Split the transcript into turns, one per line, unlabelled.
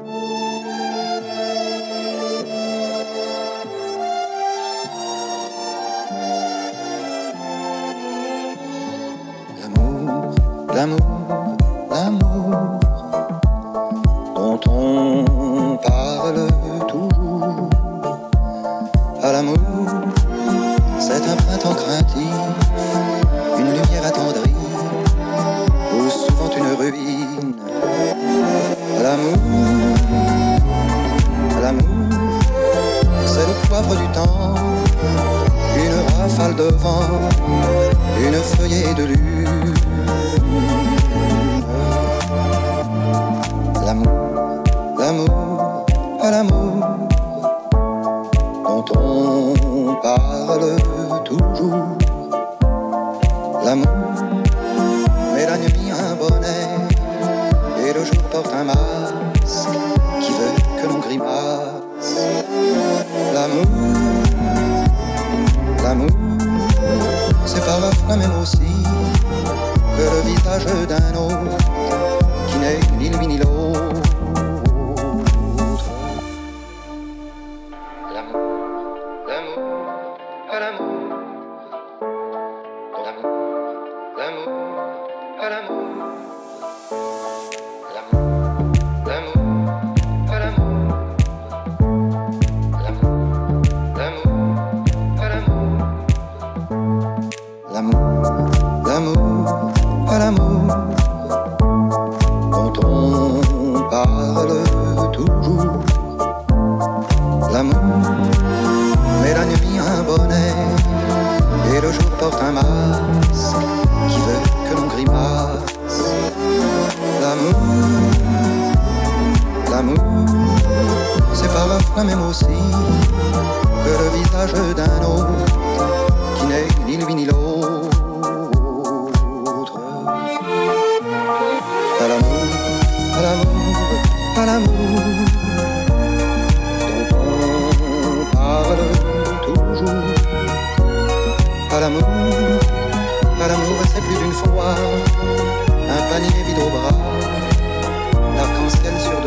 L'amour, l'amour, l'amour dont on parle toujours. À l'amour, c'est un printemps craintif, une lumière attendrie, ou souvent une ruine. À l'amour, c'est le poivre du temps, une rafale de vent, une feuillée de lune. L'amour, à l'amour dont on parle toujours. L'amour met la nuit un bonnet et le jour porte un masque qui veut que l'on grimace. L'amour, c'est parfois même aussi que le visage d'un autre qui n'est ni lui ni l'autre. Même aussi que le visage d'un autre qui n'est ni lui ni l'autre. À l'amour, à l'amour, à l'amour dont on parle toujours. À l'amour, c'est plus d'une fois un panier vide au bras, l'arc-en-ciel sur